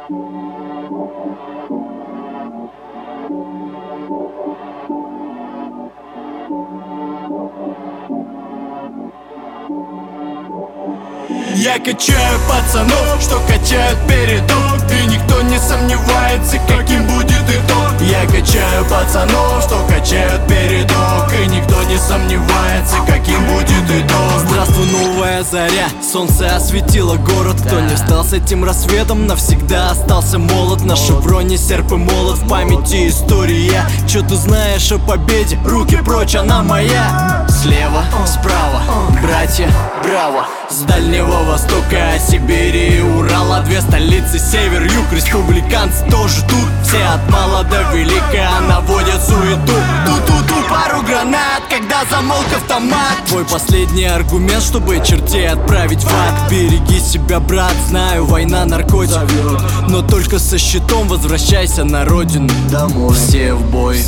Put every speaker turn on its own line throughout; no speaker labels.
Я качаю пацанов, что качают передок, и никто не сомневается, каким будет итог. Я качаю пацанов, что качают передок, и никто не сомневается, каким будет итог.
Здравствуй, новая заря, солнце осветило город. Кто не встал с этим рассветом, навсегда остался молод. На шевроне серп и молот, в памяти история. Чё ты знаешь о победе? Руки прочь, она моя. Слева, справа, братья, браво. С Дальнего Востока, Сибири и Урала, две столицы, север, юг, республиканцы тоже тут. Все от мала до велика наводят суету. Ту-ту-ту, пару гранат, когда замолк автомат. Твой последний аргумент, чтобы чертей отправить в ад. Береги себя, брат, знаю, война наркотик зовет, но только со щитом возвращайся на родину. Домой. Все в бой,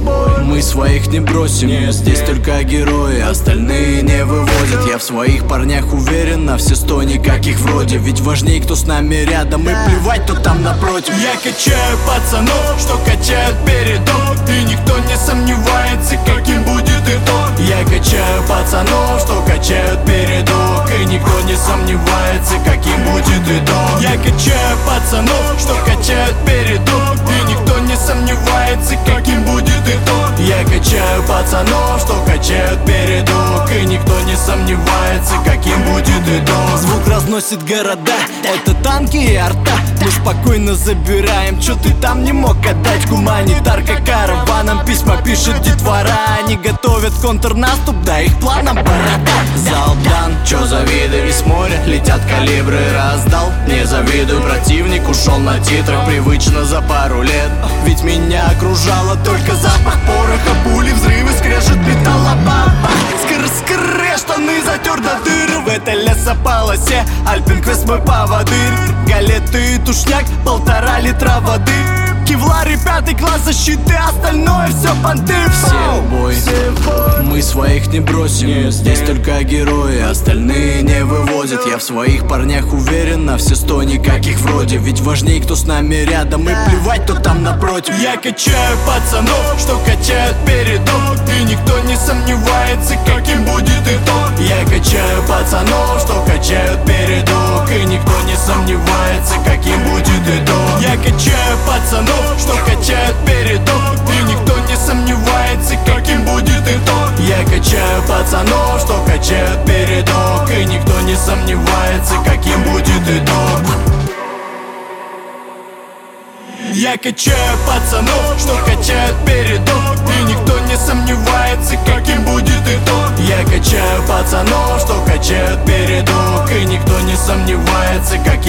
мы своих не бросим. Здесь только герои, остальные не вывозят. Я в своих парнях уверен на все 100, никаких вроде. Ведь важней, кто с нами рядом, и плевать, кто там напротив.
Я качаю пацанов, что качают передок, и никто не сомневается, каким будет итог. Я качаю пацанов, что качают передок, и никто не сомневается, каким будет итог. Я качаю пацанов, что качают передок, и никто не сомневается, каким будет итог. Я качаю пацанов, что качают передок, и никто не сомневается, каким будет итог.
Звук разносит города, это танки и арта. Мы спокойно забираем, чё ты там не мог отдать. Гуманитарка караваном письма пишет детвора. Они готовят контрнаступ, да их планом борода. Залп дан, чё завидуй, с моря летят калибры. Раздал, не завидуй, противник ушел на титрах. Привычно за пару лет, ведь меня окружало только запах пороха. Пули, взрывы, скрежет металла, баба. Скр-скр, штаны затер до дыр. В этой лесополосе Альпинквест мой поводырь. Галеты и тушняк, 1,5 литра воды. Кевлар и 5 класс защиты, остальное все понты. Все в бой, мы своих не бросим. Здесь только герои, остальные не вывозят. Я в своих парнях уверен на все 100, никаких вроде. Ведь важней, кто с нами рядом, и плевать, кто там напротив.
Я качаю пацанов, что качают передок, и никто не сомневается, каким будет итог. Я качаю пацанов, что качают передок, и никто не сомневается, каким будет итог. Я качаю пацанов, что качают передок, и никто не сомневается, каким будет итог. Я качаю пацанов, что качают передок, и никто не сомневается, каким будет итог. Я качаю пацанов, что качают передок, и никто не сомневается, каким будет итог. Я качаю пацанов, что качают передок, и никто не сомневается, каким